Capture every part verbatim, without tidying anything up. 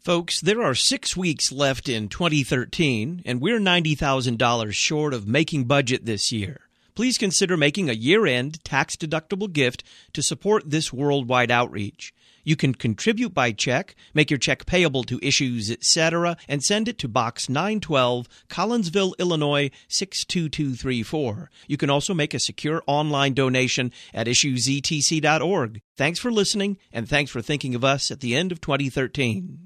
Folks, there are six weeks left in twenty thirteen, and we're ninety thousand dollars short of making budget this year. Please consider making a year-end tax-deductible gift to support this worldwide outreach. You can contribute by check, make your check payable to Issues, et cetera, and send it to Box nine twelve, Collinsville, Illinois, six two two three four. You can also make a secure online donation at issues e t c dot org. Thanks for listening, and thanks for thinking of us at the end of twenty thirteen.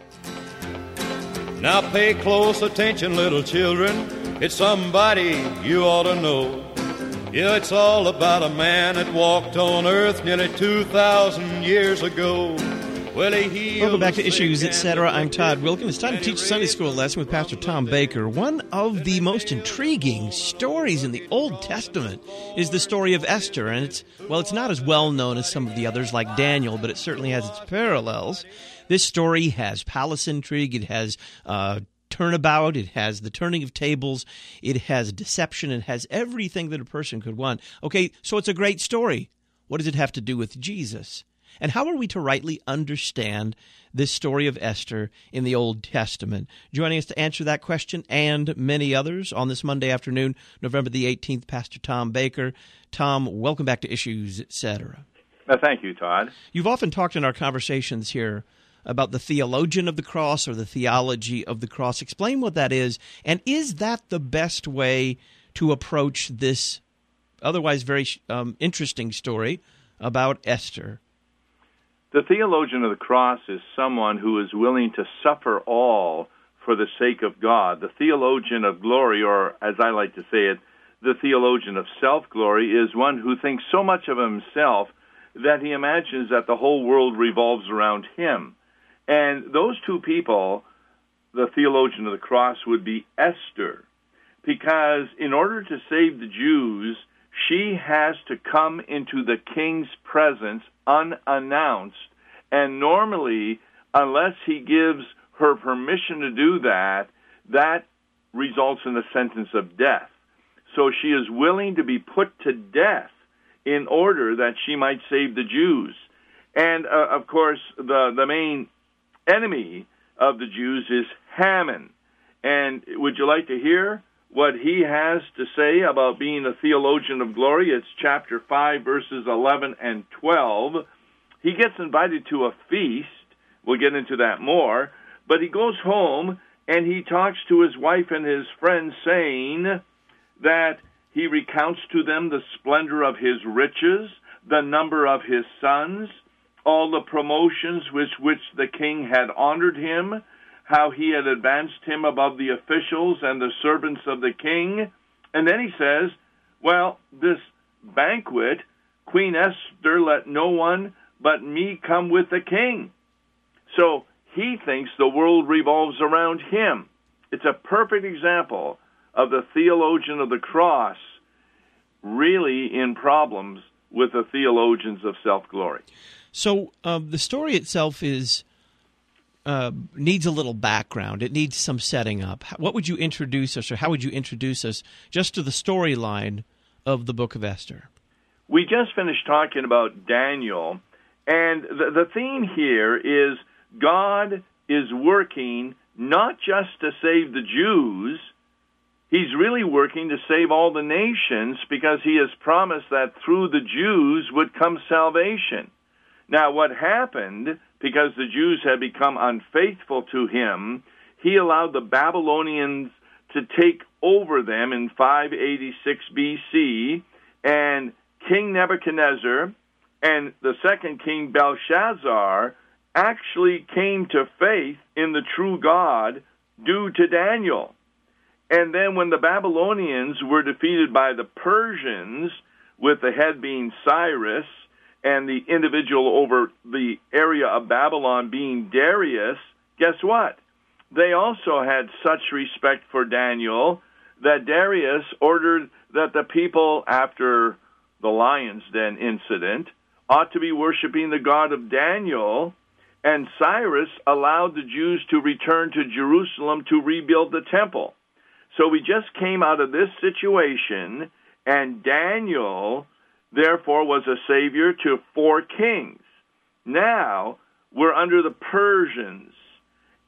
Now pay close attention, little children. It's somebody you ought to know. Yeah, it's all about a man that walked on earth nearly two thousand years ago. Well, he healed Welcome back to Issues, et cetera. I'm Todd Wilkin. It's time to teach a Sunday school lesson with Pastor Tom Baker. One of the most intriguing stories in the Old Testament is the story of Esther. And it's, well, it's not as well known as some of the others like Daniel, but it certainly has its parallels. This story has palace intrigue. It has uh, turnabout. It has the turning of tables. It has deception. It has everything that a person could want. Okay, so it's a great story. What does it have to do with Jesus? And how are we to rightly understand this story of Esther in the Old Testament? Joining us to answer that question and many others on this Monday afternoon, November the eighteenth, Pastor Tom Baker. Tom, welcome back to Issues, et cetera. Uh, thank you, Todd. You've often talked in our conversations here about the theologian of the cross or the theology of the cross. Explain what that is, and is that the best way to approach this otherwise very um, interesting story about Esther? The theologian of the cross is someone who is willing to suffer all for the sake of God. The theologian of glory, or as I like to say it, the theologian of self-glory, is one who thinks so much of himself that he imagines that the whole world revolves around him. And those two people, the theologian of the cross, would be Esther, because in order to save the Jews, she has to come into the king's presence unannounced. And normally, unless he gives her permission to do that, that results in a sentence of death. So she is willing to be put to death in order that she might save the Jews. And, uh, of course, the, the main enemy of the Jews is Haman. And would you like to hear what he has to say about being a theologian of glory? It's chapter five, verses eleven and twelve. He gets invited to a feast. We'll get into that more. But he goes home and he talks to his wife and his friends, saying that he recounts to them the splendor of his riches, the number of his sons, all the promotions with which the king had honored him, how he had advanced him above the officials and the servants of the king. And then he says, well, this banquet, Queen Esther let no one but me come with the king. So he thinks the world revolves around him. It's a perfect example of the theologian of the cross really in problems with the theologians of self-glory. So um, the story itself is uh, needs a little background. It needs some setting up. What would you introduce us, or how would you introduce us just to the storyline of the book of Esther? We just finished talking about Daniel, and the, the theme here is God is working not just to save the Jews. He's really working to save all the nations, because he has promised that through the Jews would come salvation. Now, what happened, because the Jews had become unfaithful to him, he allowed the Babylonians to take over them in five eighty-six B C, and King Nebuchadnezzar and the second king Belshazzar actually came to faith in the true God due to Daniel. And then when the Babylonians were defeated by the Persians, with the head being Cyrus, and the individual over the area of Babylon being Darius, guess what? They also had such respect for Daniel that Darius ordered that the people, after the lion's den incident, ought to be worshiping the God of Daniel, and Cyrus allowed the Jews to return to Jerusalem to rebuild the temple. So we just came out of this situation, and Daniel therefore was a savior to four kings. Now we're under the Persians,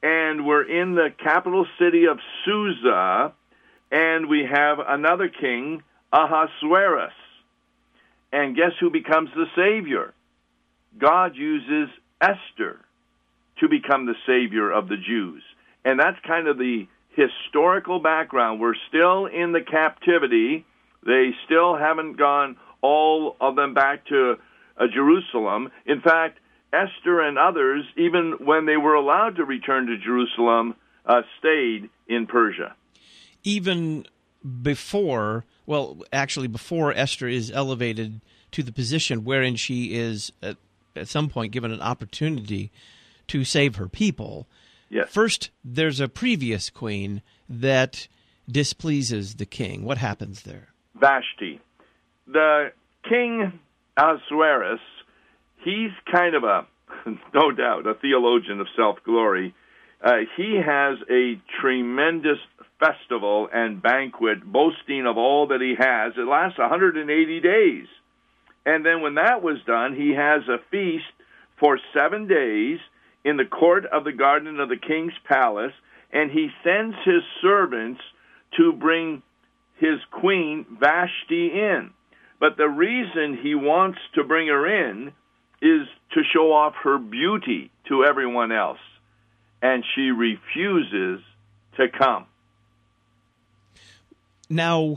and we're in the capital city of Susa, and we have another king, Ahasuerus. And guess who becomes the savior? God uses Esther to become the savior of the Jews. And that's kind of the historical background. We're still in the captivity. They still haven't gone, all of them, back to uh, Jerusalem. In fact, Esther and others, even when they were allowed to return to Jerusalem, uh, stayed in Persia. Even before, well, actually before Esther is elevated to the position wherein she is at, at some point given an opportunity to save her people. Yes. First, there's a previous queen that displeases the king. What happens there? Vashti. The king Ahasuerus, he's kind of a, no doubt, a theologian of self-glory. Uh, he has a tremendous festival and banquet boasting of all that he has. It lasts one hundred eighty days. And then when that was done, he has a feast for seven days in the court of the garden of the king's palace, and he sends his servants to bring his queen Vashti in. But the reason he wants to bring her in is to show off her beauty to everyone else, and she refuses to come. Now,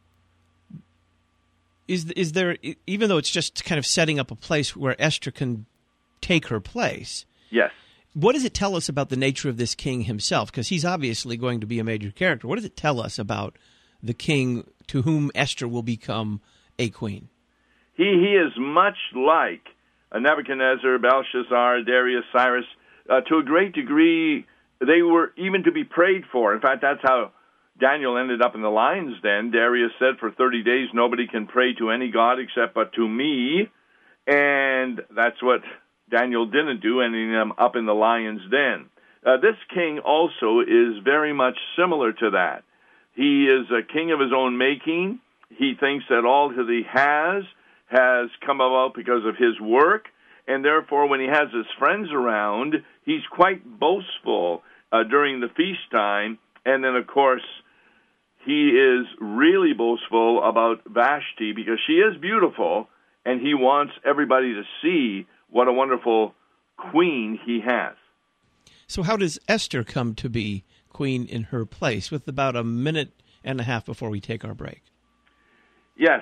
is is there, even though it's just kind of setting up a place where Esther can take her place, yes. What does it tell us about the nature of this king himself? Because he's obviously going to be a major character. What does it tell us about the king to whom Esther will become a queen? He he is much like Nebuchadnezzar, Belshazzar, Darius, Cyrus. Uh, to a great degree, they were even to be prayed for. In fact, that's how Daniel ended up in the lion's den. Darius said, for thirty days, nobody can pray to any god except but to me. And that's what Daniel didn't do, ending him up in the lion's den. Uh, this king also is very much similar to that. He is a king of his own making. He thinks that all that he has has come about because of his work, and therefore when he has his friends around, he's quite boastful uh, during the feast time. And then, of course, he is really boastful about Vashti because she is beautiful, and he wants everybody to see what a wonderful queen he has. So how does Esther come to be queen in her place, with about a minute and a half before we take our break? Yes.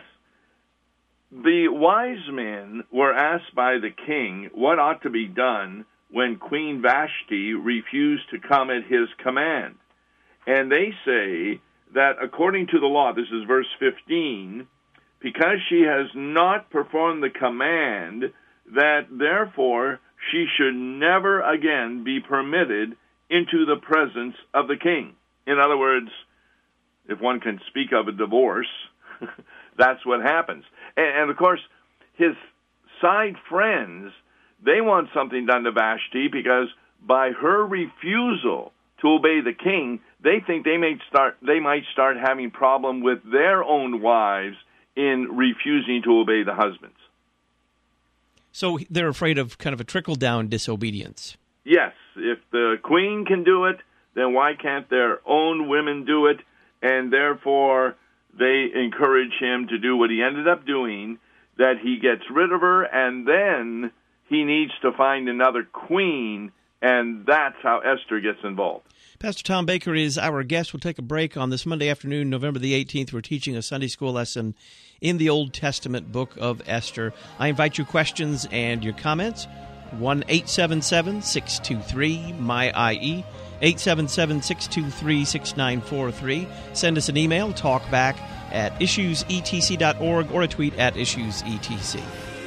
The wise men were asked by the king what ought to be done when Queen Vashti refused to come at his command. And they say that according to the law, this is verse fifteen, because she has not performed the command, that therefore she should never again be permitted into the presence of the king. In other words, if one can speak of a divorce, that's what happens. And, and of course, his side friends, they want something done to Vashti because by her refusal to obey the king, they think they may start they might start having problem with their own wives in refusing to obey the husbands. So they're afraid of kind of a trickle-down disobedience. Yes. If the queen can do it, then why can't their own women do it? And therefore, they encourage him to do what he ended up doing, that he gets rid of her, and then he needs to find another queen, and that's how Esther gets involved. Pastor Tom Baker is our guest. We'll take a break on this Monday afternoon, November the eighteenth. We're teaching a Sunday school lesson in the Old Testament book of Esther. I invite your questions and your comments. one eight seven seven, six two three, M Y I E, eight seven seven, six two three, six nine four three. Send us an email, talkback at issues e t c dot org, or a tweet at issues e t c.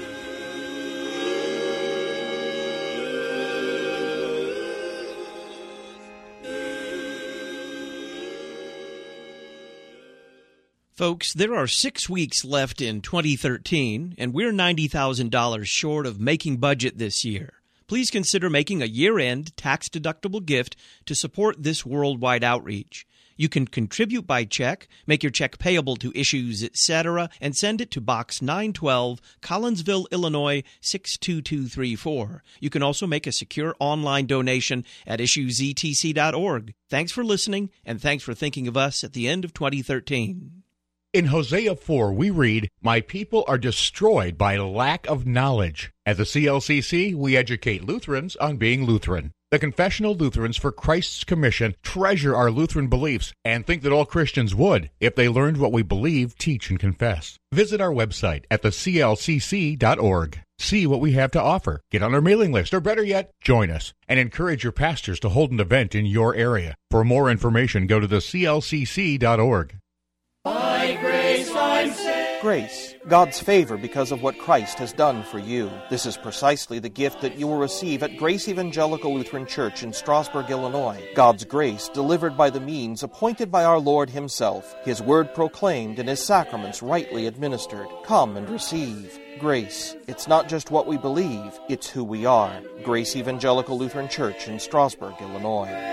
Folks, there are six weeks left in twenty thirteen, and we're ninety thousand dollars short of making budget this year. Please consider making a year-end tax-deductible gift to support this worldwide outreach. You can contribute by check, make your check payable to Issues, et cetera, and send it to Box nine twelve, Collinsville, Illinois, six two two three four. You can also make a secure online donation at issues e t c dot org. Thanks for listening, and thanks for thinking of us at the end of twenty thirteen. In Hosea four, we read, "My people are destroyed by lack of knowledge." At the C L C C, we educate Lutherans on being Lutheran. The Confessional Lutherans for Christ's Commission treasure our Lutheran beliefs and think that all Christians would if they learned what we believe, teach, and confess. Visit our website at the c l c c dot org. See what we have to offer. Get on our mailing list, or better yet, join us, and encourage your pastors to hold an event in your area. For more information, go to the c l c c dot org. By grace I'm saved. Grace, God's favor because of what Christ has done for you. This is precisely the gift that you will receive at Grace Evangelical Lutheran Church in Strasburg, Illinois. God's grace delivered by the means appointed by our Lord Himself, His word proclaimed and His sacraments rightly administered. Come and receive. Grace, it's not just what we believe, it's who we are. Grace Evangelical Lutheran Church in Strasburg, Illinois.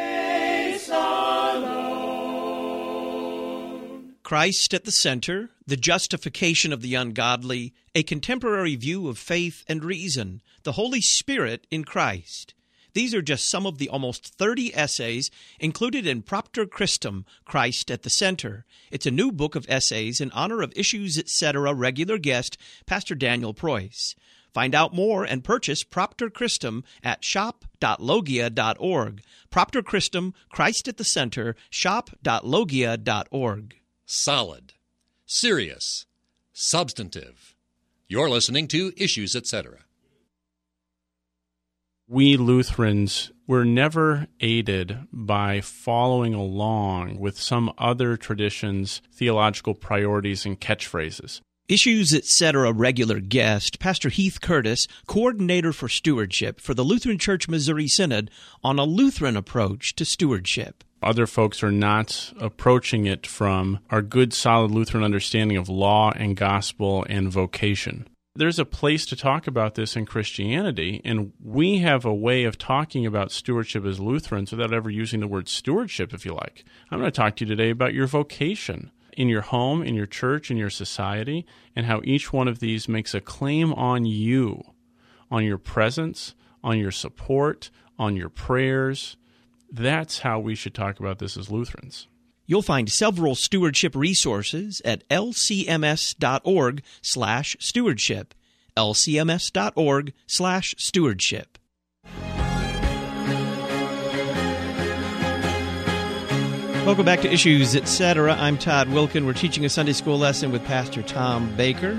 Christ at the center, the justification of the ungodly, a contemporary view of faith and reason, the Holy Spirit in Christ. These are just some of the almost thirty essays included in Propter Christum, Christ at the Center. It's a new book of essays in honor of Issues, et cetera regular guest, Pastor Daniel Preuss. Find out more and purchase Propter Christum at shop dot logia dot org. Propter Christum, Christ at the Center, shop dot logia dot org. Solid, serious, substantive. You're listening to Issues, et cetera. We Lutherans were never aided by following along with some other tradition's theological priorities and catchphrases. Issues, et cetera regular guest, Pastor Heath Curtis, coordinator for stewardship for the Lutheran Church Missouri Synod, on a Lutheran approach to stewardship. Other folks are not approaching it from our good, solid Lutheran understanding of law and gospel and vocation. There's a place to talk about this in Christianity, and we have a way of talking about stewardship as Lutherans without ever using the word stewardship, if you like. I'm going to talk to you today about your vocation in your home, in your church, in your society, and how each one of these makes a claim on you, on your presence, on your support, on your prayers. That's how we should talk about this as Lutherans. You'll find several stewardship resources at l c m s dot org slash stewardship, l c m s dot org slash stewardship. Welcome back to Issues, et cetera. I'm Todd Wilkin. We're teaching a Sunday school lesson with Pastor Tom Baker.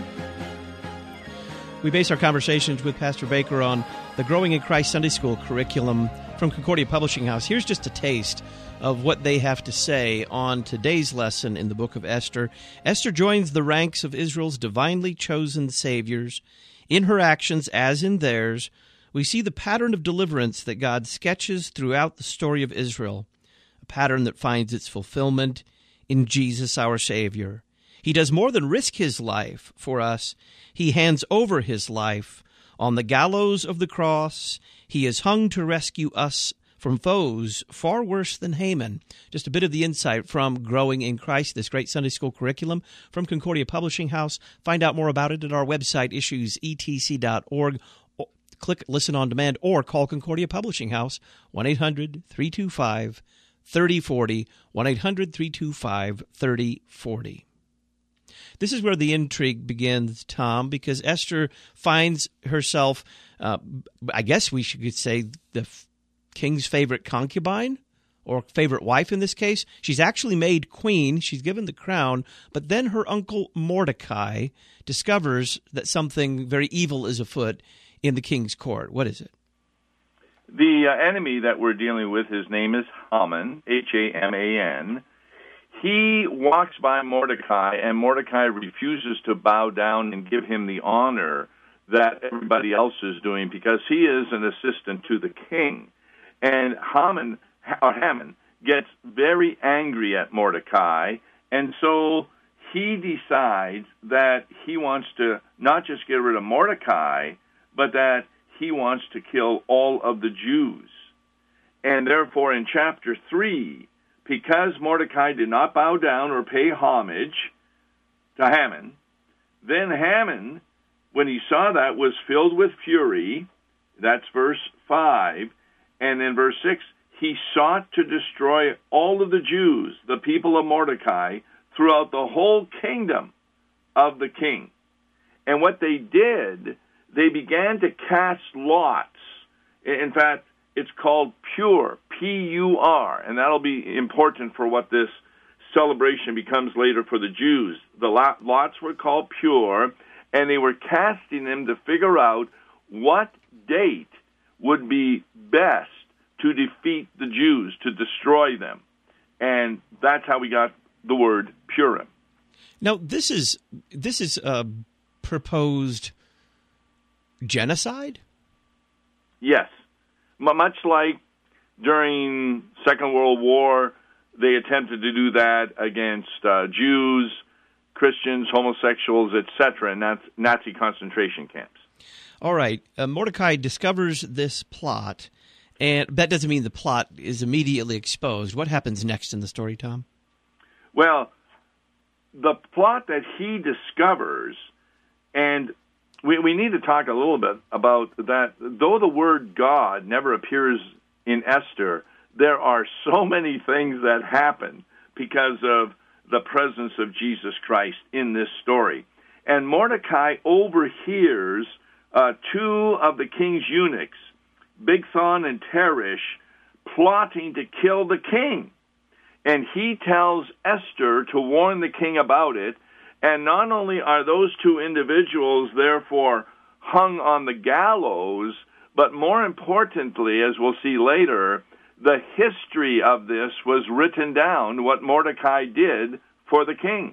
We base our conversations with Pastor Baker on the Growing in Christ Sunday School curriculum from Concordia Publishing House. Here's just a taste of what they have to say on today's lesson in the book of Esther. Esther joins the ranks of Israel's divinely chosen saviors. In her actions, as in theirs, we see the pattern of deliverance that God sketches throughout the story of Israel, a pattern that finds its fulfillment in Jesus, our Savior. He does more than risk his life for us. He hands over his life on the gallows of the cross. He is hung to rescue us from foes far worse than Haman. Just a bit of the insight from Growing in Christ, this great Sunday school curriculum from Concordia Publishing House. Find out more about it at our website, issues e t c dot org. Click Listen on Demand or call Concordia Publishing House, one eight hundred three two five three oh four oh, one eight hundred three two five three oh four oh. This is where the intrigue begins, Tom, because Esther finds herself, uh, I guess we should say, the f- king's favorite concubine, or favorite wife in this case. She's actually made queen. She's given the crown, but then her uncle Mordecai discovers that something very evil is afoot in the king's court. What is it? The uh, enemy that we're dealing with, his name is Haman, H A M A N. He walks by Mordecai, and Mordecai refuses to bow down and give him the honor that everybody else is doing because he is an assistant to the king. And Haman, or Haman gets very angry at Mordecai, and so he decides that he wants to not just get rid of Mordecai, but that he wants to kill all of the Jews. And therefore, in chapter three, because Mordecai did not bow down or pay homage to Haman, then Haman, when he saw that, was filled with fury. That's verse five. And in verse six, he sought to destroy all of the Jews, the people of Mordecai, throughout the whole kingdom of the king. And what they did, they began to cast lots. In fact, it's called pur, P U R, and that'll be important for what this celebration becomes later for the Jews. The lots were called pur, and they were casting them to figure out what date would be best to defeat the Jews, to destroy them. And that's how we got the word Purim. Now, this is this is uh, proposed genocide? Yes. M- much like during Second World War, they attempted to do that against uh, Jews, Christians, homosexuals, et cetera, in Nazi, Nazi concentration camps. All right. Uh, Mordecai discovers this plot, and that doesn't mean the plot is immediately exposed. What happens next in the story, Tom? Well, the plot that he discovers, and we, we need to talk a little bit about that. Though the word God never appears in Esther, there are so many things that happen because of the presence of Jesus Christ in this story. And Mordecai overhears uh, two of the king's eunuchs, Bigthan and Teresh, plotting to kill the king. And he tells Esther to warn the king about it. And not only are those two individuals therefore hung on the gallows, but more importantly, as we'll see later, the history of this was written down, what Mordecai did for the king.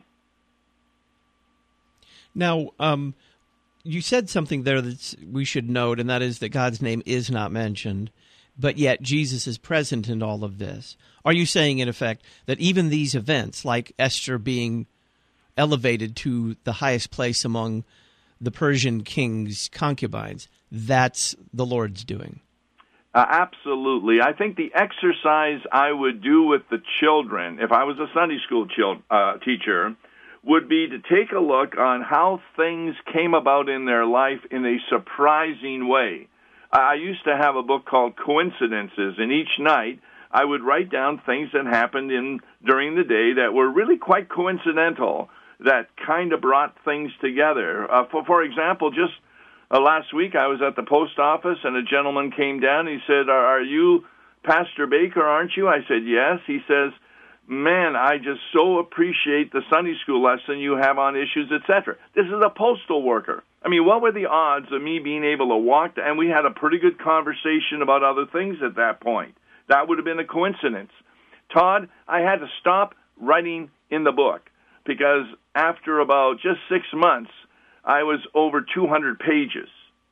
Now, um, you said something there that we should note, and that is that God's name is not mentioned, but yet Jesus is present in all of this. Are you saying, in effect, that even these events, like Esther being elevated to the highest place among the Persian king's concubines, that's the Lord's doing? Uh, absolutely. I think the exercise I would do with the children, if I was a Sunday school chil- uh, teacher, would be to take a look on how things came about in their life in a surprising way. I used to have a book called Coincidences, and each night I would write down things that happened in during the day that were really quite coincidental, that kind of brought things together. Uh, for, for example, just uh, last week I was at the post office, and a gentleman came down. He said, are, are you Pastor Baker, aren't you? I said, yes. He says, man, I just so appreciate the Sunday school lesson you have on issues, et cetera. This is a postal worker. I mean, what were the odds of me being able to walk? To, and we had a pretty good conversation about other things at that point. That would have been a coincidence. Todd, I had to stop writing in the book because after about just six months, I was over two hundred pages.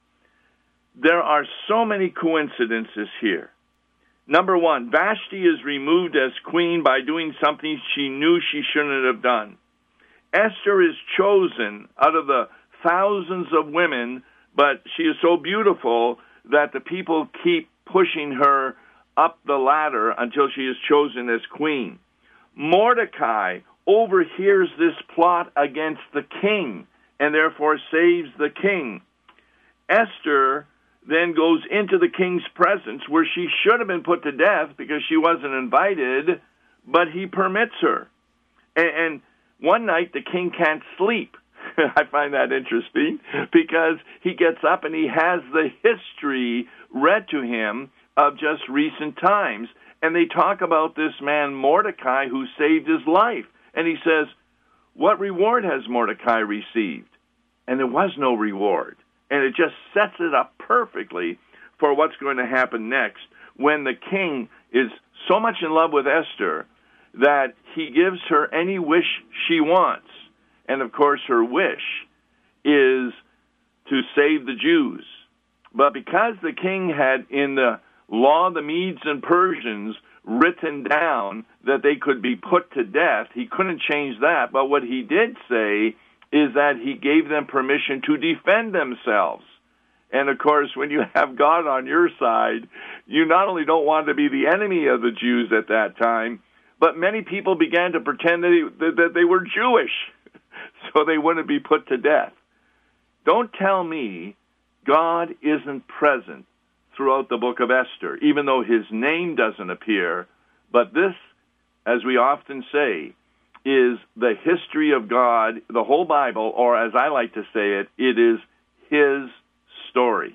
There are so many coincidences here. Number one, Vashti is removed as queen by doing something she knew she shouldn't have done. Esther is chosen out of the thousands of women, but she is so beautiful that the people keep pushing her up the ladder until she is chosen as queen. Mordecai overhears this plot against the king and therefore saves the king. Esther then goes into the king's presence where she should have been put to death because she wasn't invited, but he permits her. And, and one night the king can't sleep. I find that interesting because he gets up and he has the history read to him of just recent times. And they talk about this man Mordecai who saved his life. And he says, what reward has Mordecai received? And there was no reward. And it just sets it up perfectly for what's going to happen next when the king is so much in love with Esther that he gives her any wish she wants. And, of course, her wish is to save the Jews. But because the king had in the law of the Medes and Persians written down that they could be put to death, he couldn't change that. But what he did say is that he gave them permission to defend themselves. And, of course, when you have God on your side, you not only don't want to be the enemy of the Jews at that time, but many people began to pretend that, he, that they were Jewish so they wouldn't be put to death. Don't tell me God isn't present throughout the book of Esther, even though his name doesn't appear. But this, as we often say, is the history of God, the whole Bible, or as I like to say it, it is his story.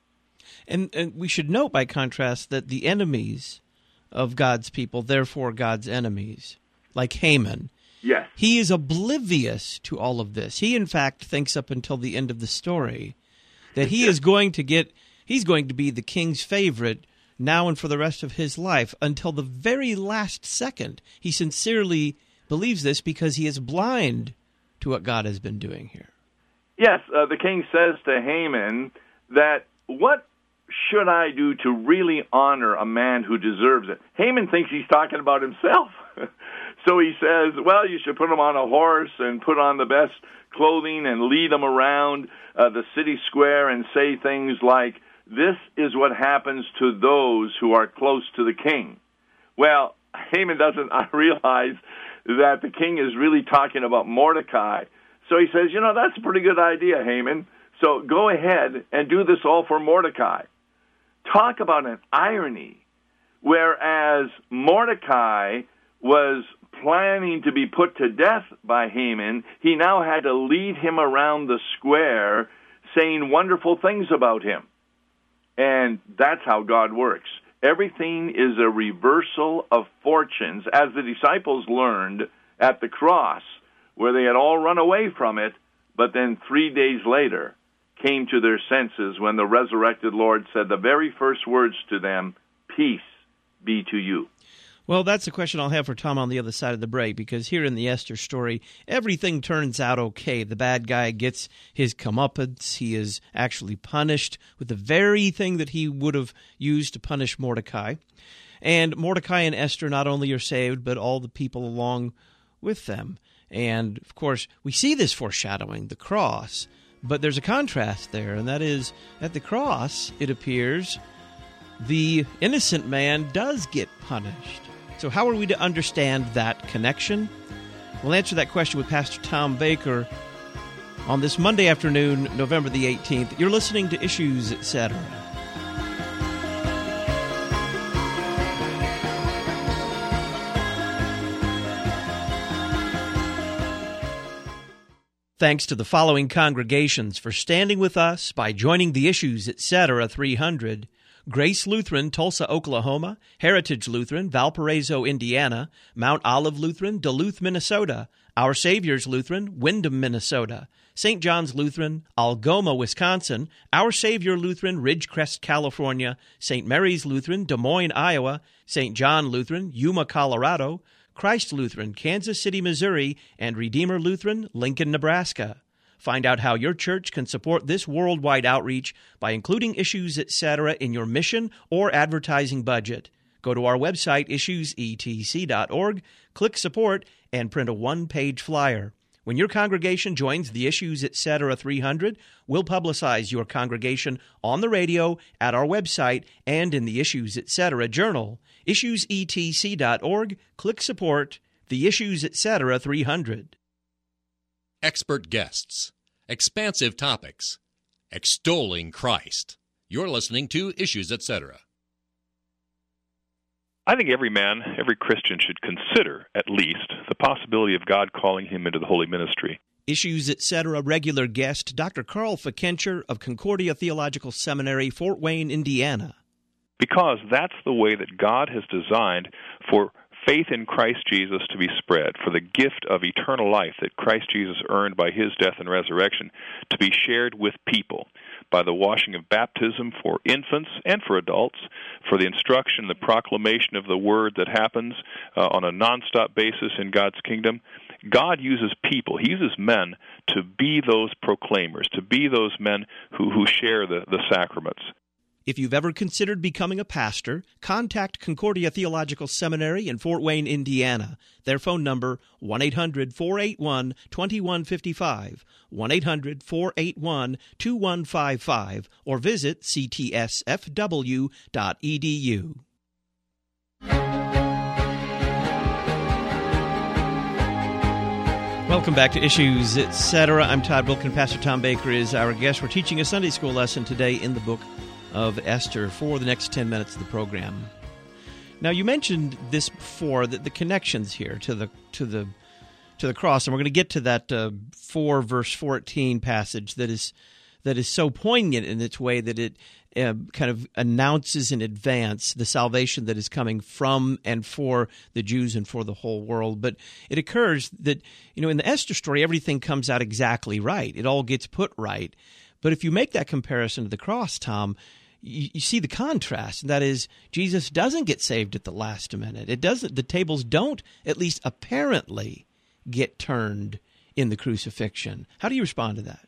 And, and we should note, by contrast, that the enemies of God's people, therefore God's enemies, like Haman, yes, he is oblivious to all of this. He, in fact, thinks up until the end of the story that he is going to get, he's going to be the king's favorite now and for the rest of his life, until the very last second. He sincerely believes this because he is blind to what God has been doing here. Yes, uh, the king says to Haman that, what should I do to really honor a man who deserves it? Haman thinks he's talking about himself. So he says, well, you should put him on a horse and put on the best clothing and lead him around uh, the city square and say things like, this is what happens to those who are close to the king. Well, Haman doesn't realize that the king is really talking about Mordecai. So he says, you know, that's a pretty good idea, Haman. So go ahead and do this all for Mordecai. Talk about an irony. Whereas Mordecai was planning to be put to death by Haman, he now had to lead him around the square saying wonderful things about him. And that's how God works. Everything is a reversal of fortunes, as the disciples learned at the cross, where they had all run away from it, but then three days later came to their senses when the resurrected Lord said the very first words to them, peace be to you. Well, that's a question I'll have for Tom on the other side of the break, because here in the Esther story, everything turns out okay. The bad guy gets his comeuppance. He is actually punished with the very thing that he would have used to punish Mordecai. And Mordecai and Esther not only are saved, but all the people along with them. And, of course, we see this foreshadowing, the cross. But there's a contrast there, and that is, at the cross, it appears, the innocent man does get punished. So how are we to understand that connection? We'll answer that question with Pastor Tom Baker on this Monday afternoon, November the eighteenth. You're listening to Issues, et cetera. Thanks to the following congregations for standing with us by joining the Issues, et cetera three hundred. Grace Lutheran, Tulsa, Oklahoma; Heritage Lutheran, Valparaiso, Indiana; Mount Olive Lutheran, Duluth, Minnesota; Our Savior's Lutheran, Windham, Minnesota; Saint John's Lutheran, Algoma, Wisconsin; Our Savior Lutheran, Ridgecrest, California; Saint Mary's Lutheran, Des Moines, Iowa; Saint John Lutheran, Yuma, Colorado; Christ Lutheran, Kansas City, Missouri; and Redeemer Lutheran, Lincoln, Nebraska. Find out how your church can support this worldwide outreach by including Issues, et cetera in your mission or advertising budget. Go to our website, issues e t c dot org, click Support, and print a one-page flyer. When your congregation joins the Issues, et cetera three hundred, we'll publicize your congregation on the radio, at our website, and in the Issues, et cetera journal. issues e t c dot org, click Support, the Issues, et cetera three hundred. Expert guests, expansive topics, extolling Christ. You're listening to Issues, et cetera. I think every man, every Christian should consider, at least, the possibility of God calling him into the holy ministry. Issues, et cetera regular guest, Doctor Carl Fikencher of Concordia Theological Seminary, Fort Wayne, Indiana. Because that's the way that God has designed for faith in Christ Jesus to be spread, for the gift of eternal life that Christ Jesus earned by his death and resurrection to be shared with people by the washing of baptism for infants and for adults, for the instruction, the proclamation of the word that happens uh, on a nonstop basis in God's kingdom. God uses people, he uses men to be those proclaimers, to be those men who, who share the, the sacraments. If you've ever considered becoming a pastor, contact Concordia Theological Seminary in Fort Wayne, Indiana. Their phone number, one eight hundred, four eight one, two one five five, one eight hundred, four eight one, two one five five, or visit c t s f w dot e d u. Welcome back to Issues, et cetera. I'm Todd Wilken. Pastor Tom Baker is our guest. We're teaching a Sunday school lesson today in the book of Esther for the next ten minutes of the program. Now, you mentioned this before, that the connections here to the to the to the cross, and we're going to get to that uh, four verse fourteen passage that is that is so poignant in its way that it uh, kind of announces in advance the salvation that is coming from and for the Jews and for the whole world. But it occurs that, you know, in the Esther story, everything comes out exactly right. It all gets put right. But if you make that comparison to the cross, Tom, you, you see the contrast. And that is, Jesus doesn't get saved at the last minute. It doesn't. The tables don't, at least apparently, get turned in the crucifixion. How do you respond to that?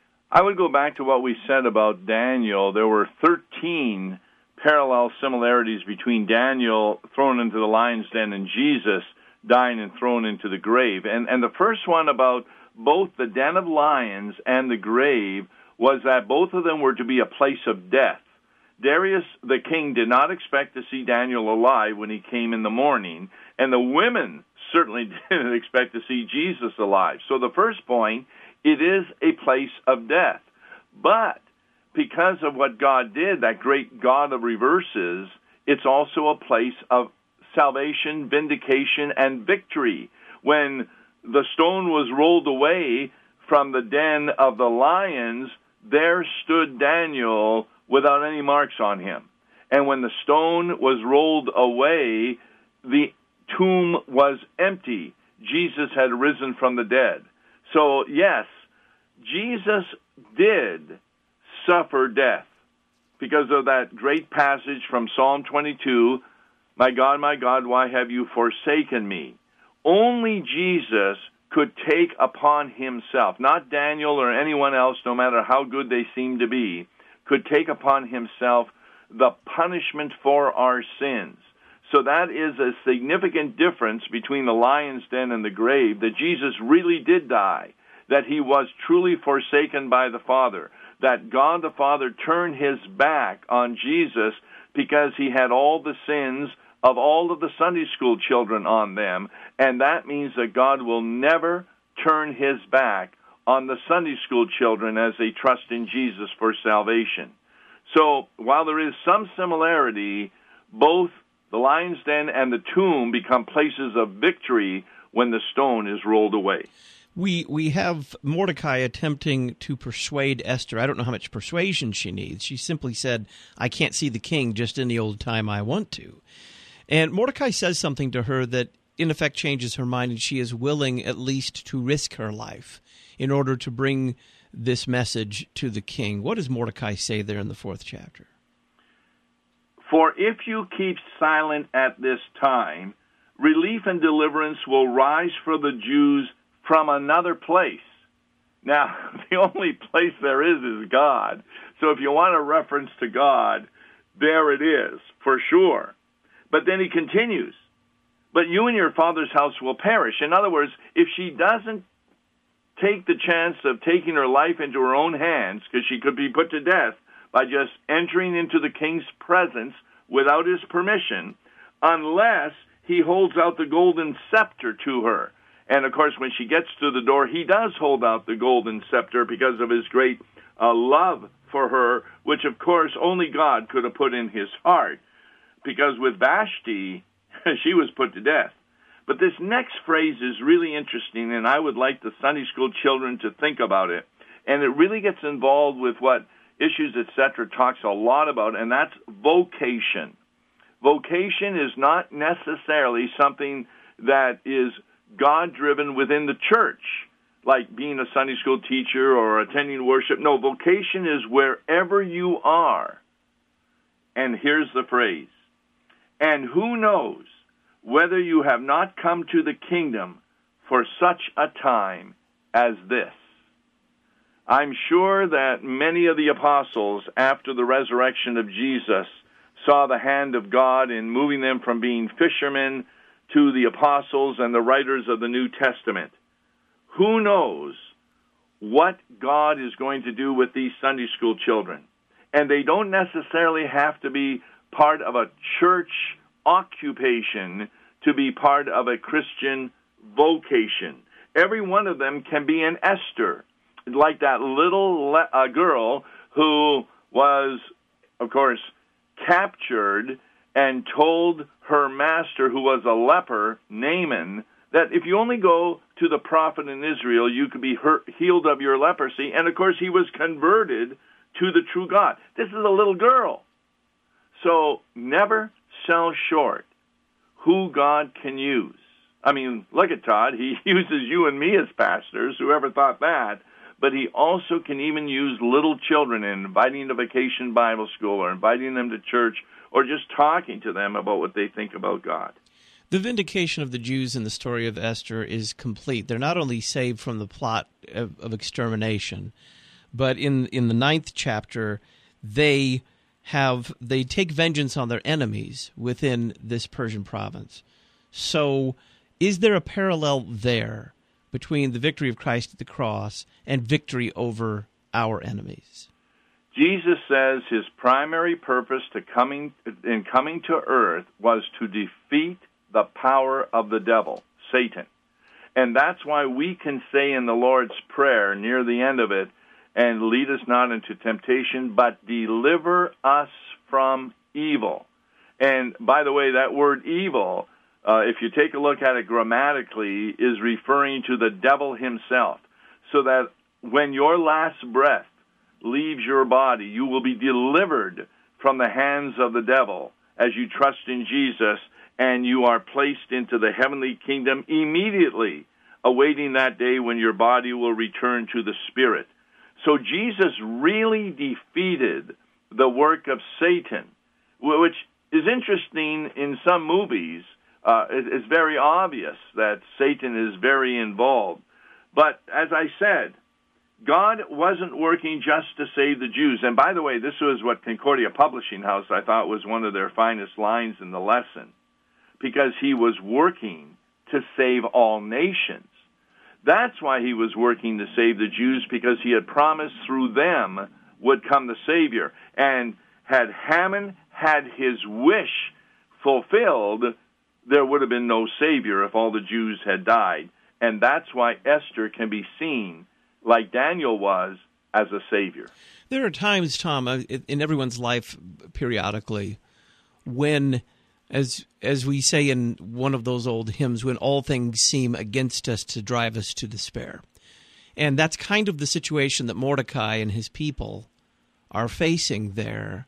I would go back to what we said about Daniel. There were thirteen parallel similarities between Daniel thrown into the lion's den and Jesus dying and thrown into the grave. And, and the first one about both the den of lions and the grave was that both of them were to be a place of death. Darius the king did not expect to see Daniel alive when he came in the morning, and the women certainly didn't expect to see Jesus alive. So the first point, it is a place of death. But because of what God did, that great God of reverses, it's also a place of salvation, vindication, and victory. When the stone was rolled away from the den of the lions, there stood Daniel without any marks on him. And when the stone was rolled away, the tomb was empty. Jesus had risen from the dead. So, yes, Jesus did suffer death because of that great passage from Psalm twenty-two, "My God, my God, why have you forsaken me?" Only Jesus could take upon himself, not Daniel or anyone else, no matter how good they seem to be, could take upon himself the punishment for our sins. So that is a significant difference between the lion's den and the grave, that Jesus really did die, that he was truly forsaken by the Father, that God the Father turned his back on Jesus because he had all the sins of all of the Sunday school children on them, and that means that God will never turn his back on the Sunday school children as they trust in Jesus for salvation. So while there is some similarity, both the lion's den and the tomb become places of victory when the stone is rolled away. We we have Mordecai attempting to persuade Esther. I don't know how much persuasion she needs. She simply said, "I can't see the king just any old time I want to." And Mordecai says something to her that in effect changes her mind, and she is willing at least to risk her life in order to bring this message to the king. What does Mordecai say there in the fourth chapter? "For if you keep silent at this time, relief and deliverance will rise for the Jews from another place." Now, the only place there is is God. So if you want a reference to God, there it is, for sure. But then he continues, "But you and your father's house will perish." In other words, if she doesn't take the chance of taking her life into her own hands, because she could be put to death by just entering into the king's presence without his permission, unless he holds out the golden scepter to her. And, of course, when she gets to the door, he does hold out the golden scepter because of his great uh, love for her, which, of course, only God could have put in his heart. Because with Vashti, she was put to death. But this next phrase is really interesting, and I would like the Sunday school children to think about it. And it really gets involved with what Issues, et cetera, talks a lot about, and that's vocation. Vocation is not necessarily something that is God-driven within the church, like being a Sunday school teacher or attending worship. No, vocation is wherever you are. And here's the phrase, "And who knows whether you have not come to the kingdom for such a time as this." I'm sure that many of the apostles, after the resurrection of Jesus, saw the hand of God in moving them from being fishermen to the apostles and the writers of the New Testament. Who knows what God is going to do with these Sunday school children? And they don't necessarily have to be part of a church occupation to be part of a Christian vocation. every one of them can be an Esther, like that little le- uh, girl who was, of course, captured and told her master, who was a leper, Naaman, that if you only go to the prophet in Israel, you could be hurt, healed of your leprosy. And, of course, he was converted to the true God. This is a little girl. So never sell short who God can use. I mean, look at Todd. He uses you and me as pastors. Whoever thought that? But he also can even use little children in inviting to vacation Bible school or inviting them to church or just talking to them about what they think about God. The vindication of the Jews in the story of Esther is complete. They're not only saved from the plot of, of extermination, but in in the ninth chapter, they have they take vengeance on their enemies within this Persian province. So, is there a parallel there between the victory of Christ at the cross and victory over our enemies? Jesus says his primary purpose to coming in coming to earth was to defeat the power of the devil, Satan. And that's why we can say in the Lord's Prayer near the end of it, and lead us not into temptation, but deliver us from evil. And by the way, that word evil, uh, if you take a look at it grammatically, is referring to the devil himself. So that when your last breath leaves your body, you will be delivered from the hands of the devil as you trust in Jesus, and you are placed into the heavenly kingdom immediately, awaiting that day when your body will return to the Spirit. So Jesus really defeated the work of Satan, which is interesting in some movies. Uh, it's very obvious that Satan is very involved. But as I said, God wasn't working just to save the Jews. And by the way, this was what Concordia Publishing House, I thought, was one of their finest lines in the lesson, because he was working to save all nations. That's why he was working to save the Jews, because he had promised through them would come the Savior. And had Haman had his wish fulfilled, there would have been no Savior if all the Jews had died. And that's why Esther can be seen, like Daniel was, as a Savior. There are times, Tom, in everyone's life periodically, when, as as we say in one of those old hymns, when all things seem against us to drive us to despair. And that's kind of the situation that Mordecai and his people are facing there.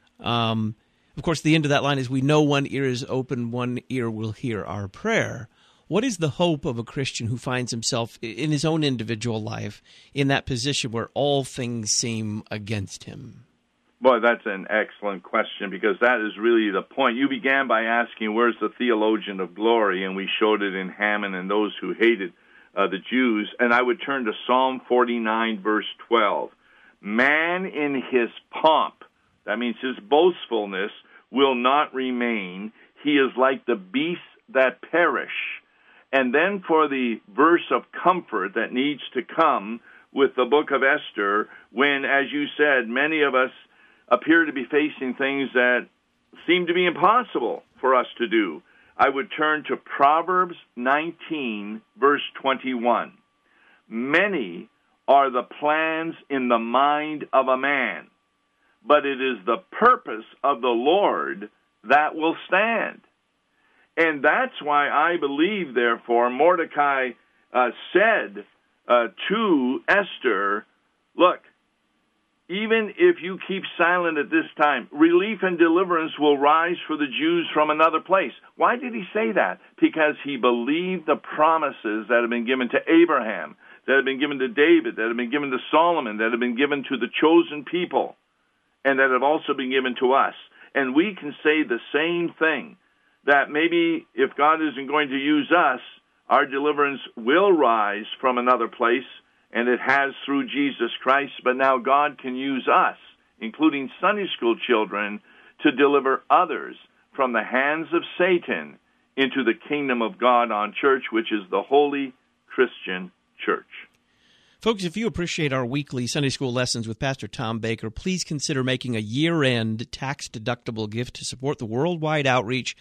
Um, of course, the end of that line is, we know one ear is open, one ear will hear our prayer. What is the hope of a Christian who finds himself in his own individual life in that position where all things seem against him? Boy, that's an excellent question, because that is really the point. You began by asking, where's the theologian of glory? And we showed it in Haman and those who hated uh, the Jews. And I would turn to Psalm forty-nine, verse twelve. Man in his pomp, that means his boastfulness, will not remain. He is like the beasts that perish. And then for the verse of comfort that needs to come with the book of Esther, when, as you said, many of us appear to be facing things that seem to be impossible for us to do, I would turn to Proverbs nineteen, verse twenty-one. Many are the plans in the mind of a man, but it is the purpose of the Lord that will stand. And that's why I believe, therefore, Mordecai uh, said uh, to Esther, look, even if you keep silent at this time, relief and deliverance will rise for the Jews from another place. Why did he say that? Because he believed the promises that had been given to Abraham, that had been given to David, that had been given to Solomon, that had been given to the chosen people, and that have also been given to us. And we can say the same thing, that maybe if God isn't going to use us, our deliverance will rise from another place, and it has through Jesus Christ, but now God can use us, including Sunday school children, to deliver others from the hands of Satan into the kingdom of God on church, which is the Holy Christian Church. Folks, if you appreciate our weekly Sunday school lessons with Pastor Tom Baker, please consider making a year-end tax-deductible gift to support the worldwide outreach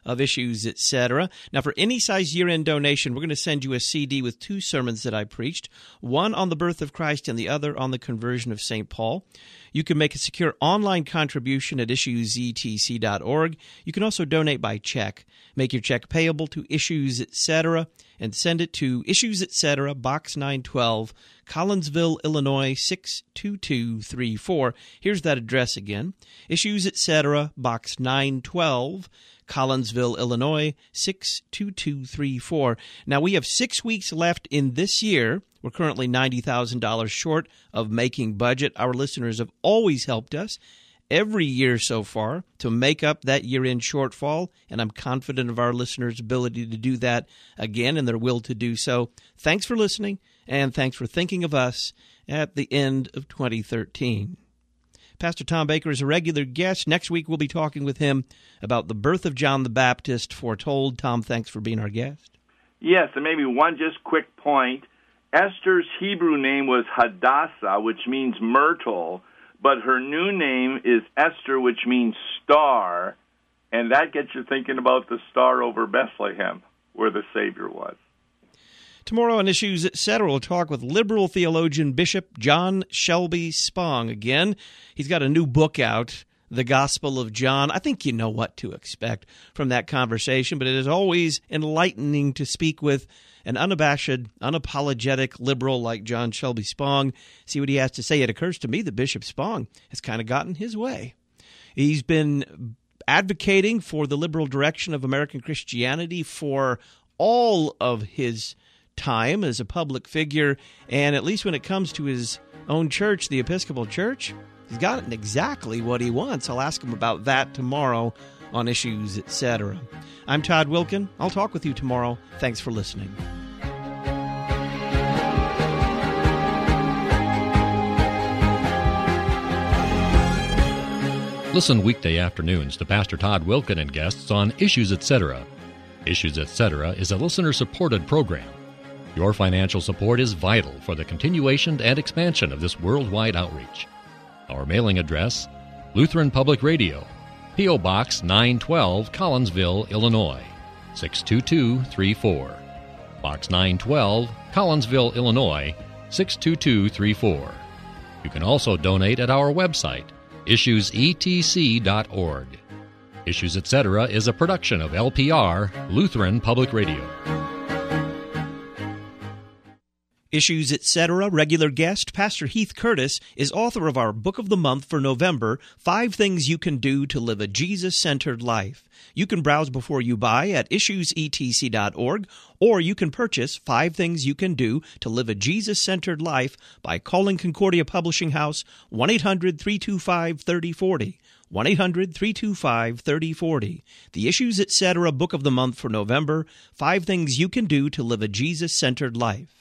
of Issues, et cetera. Now, for any size year-end donation, we're going to send you a C D with two sermons that I preached, one on the birth of Christ and the other on the conversion of Saint Paul. You can make a secure online contribution at issues e t c dot org. You can also donate by check. Make your check payable to Issues, et cetera, and send it to Issues, et cetera, Box nine twelve, Collinsville, Illinois, six two two three four. Here's that address again. Issues, et cetera, Box nine twelve, Collinsville, Illinois, six two two three four. Now, we have six weeks left in this year. We're currently ninety thousand dollars short of making budget. Our listeners have always helped us every year so far to make up that year-end shortfall, and I'm confident of our listeners' ability to do that again and their will to do so. Thanks for listening, and thanks for thinking of us at the end of twenty thirteen. Pastor Tom Baker is a regular guest. Next week, we'll be talking with him about the birth of John the Baptist foretold. Tom, thanks for being our guest. Yes, and maybe one just quick point. Esther's Hebrew name was Hadassah, which means myrtle, but her new name is Esther, which means star, and that gets you thinking about the star over Bethlehem, where the Savior was. Tomorrow on Issues, et cetera, we'll talk with liberal theologian Bishop John Shelby Spong again. He's got a new book out, The Gospel of John. I think you know what to expect from that conversation, but it is always enlightening to speak with an unabashed, unapologetic liberal like John Shelby Spong. See what he has to say. It occurs to me that Bishop Spong has kind of gotten his way. He's been advocating for the liberal direction of American Christianity for all of his time as a public figure, and at least when it comes to his own church, the Episcopal Church, he's gotten exactly what he wants. I'll ask him about that tomorrow on Issues, et cetera. I'm Todd Wilkin. I'll talk with you tomorrow. Thanks for listening. Listen weekday afternoons to Pastor Todd Wilkin and guests on Issues, et cetera. Issues, et cetera is a listener-supported program. Your financial support is vital for the continuation and expansion of this worldwide outreach. Our mailing address, Lutheran Public Radio, P O. Box nine twelve, Collinsville, Illinois, six two two three four. Box nine twelve, Collinsville, Illinois, six two two three four. You can also donate at our website, issues e t c dot org. Issues, et cetera is a production of L P R, Lutheran Public Radio. Issues, et cetera regular guest Pastor Heath Curtis is author of our Book of the Month for November, Five Things You Can Do to Live a Jesus-Centered Life. You can browse before you buy at issues e t c dot org, or you can purchase Five Things You Can Do to Live a Jesus-Centered Life by calling Concordia Publishing House one eight hundred three two five three oh four oh, one eight hundred three two five three oh four oh. The Issues, et cetera Book of the Month for November, Five Things You Can Do to Live a Jesus-Centered Life.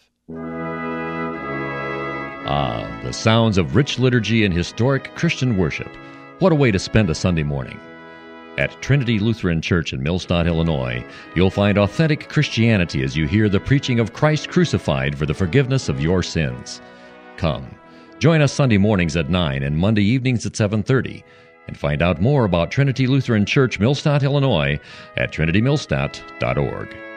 Ah, the sounds of rich liturgy and historic Christian worship. What a way to spend a Sunday morning. At Trinity Lutheran Church in Millstadt, Illinois, you'll find authentic Christianity as you hear the preaching of Christ crucified for the forgiveness of your sins. Come, join us Sunday mornings at nine and Monday evenings at seven thirty, and find out more about Trinity Lutheran Church, Millstadt, Illinois at trinity millstadt dot org.